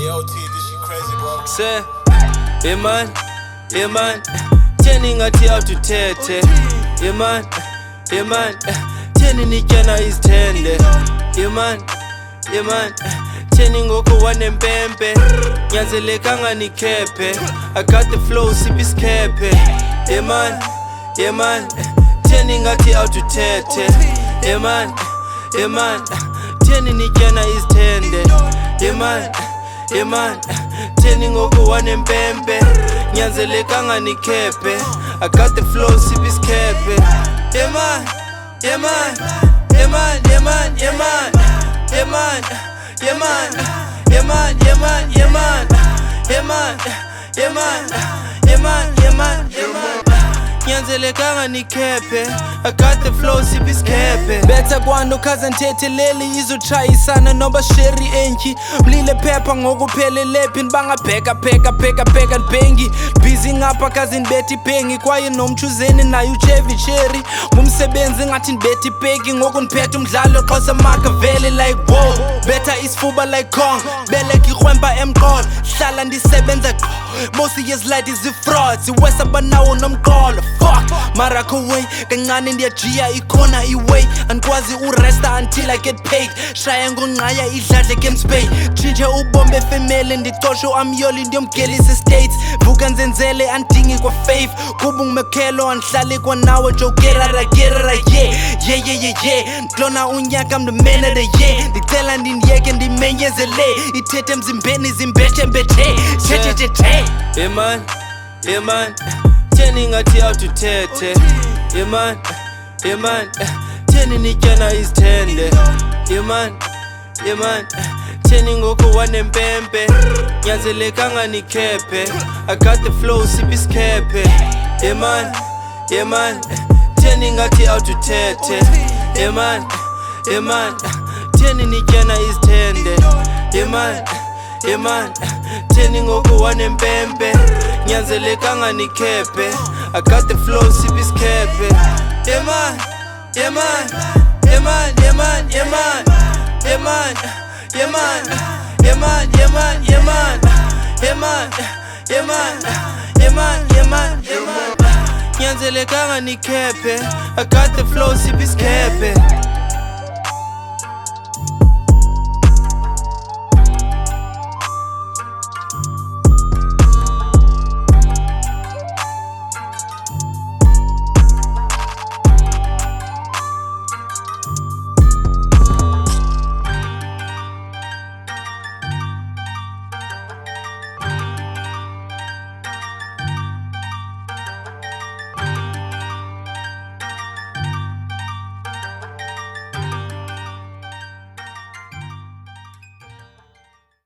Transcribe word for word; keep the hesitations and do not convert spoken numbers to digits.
Hey, O T, this shit crazy, bro. Say, yeah man, yeah man, teni ngathi awuthethe, yeah man, yeah man, teni nityana izithende, yeah man, yeah man, teni ngoku wanempempe, nyanzelekanga nikhephe, I got the flow siphi isikephe, yeah man, yeah man, teni ngathi awuthethe, yeah man, yeah man, teni nityana izithende, yeah man, yeah man, teni ngoku wanempempe, nyanzelekanga nikhephe, I got the flow siphi isikephe, yeah man, yeah man, yeah man, yeah man, yeah man, yeah man, yeah man, yeah man, yeah man, yeah man, yeah man, yeah man, yeah man, yeah man, yeah man, nyanzelekanga nikhephe, I got the flow siphi isikephe. Betha kwando kaze nthetheleli izochayisana noba sheri enki, mlile phepha ngokuphelele phin bangabheka pheka pheka pheka nibhengi, busy ngapha kaze nibethe ibhengi, kwaye nomchuzeni naye uChevy Cherry, ngumsebenzi ngathi nibethe ibheki, ngoku niphethe umdlalo xhosa Machiavelli like wow, betha isifuba like Kong, beleka ikrwempa emqolo, hlala ndisebenza qho, most years like izifrauds, iwesa banawo nomqolo, fuck, Marako way, kancane ndiyajiya ikhona iway, andikwazi uresta until I get paid, shaya ngonqaya idladle game spade, tshintshe ubombe femele ndicoshe amyoli ndiyomgelisa states, vuka nzenzele andingi kwa faith, kuba ungimekhelo andihlali kwanawe jokerara gerara yeah, yeah yeah yeah yeah, ntlona unyaka mndimene the yeah, ndicela ndindiyeke ndimenyezele, ithethe emzimbeni zimbethe mbethe, thethe thethe, yeah man, yeah man, teni ngathi awuthethe, yeah man, yeah man, teni nityana izithende, yeah man, yeah man, teni ngoku wanempempe, nyanzelekanga nikhephe, I got the flow siphi isikephe, yeah man, yeah man, teni ngathi awuthethe, yeah man, yeah man, teni nityana izithende, yeah man, yeah man, teni ngoku wanempempe, nyanzelekanga nikhephe, I got the flow siphi isikephe, yeah man, yeah man, yeah man, yeah man, yeah man, yeah man, yeah man, yeah man, yeah man, yeah man, yeah man, yeah man, yeah man, yeah man, yeah man, nyanzelekanga nikhephe, I got the flow siphi isikephe.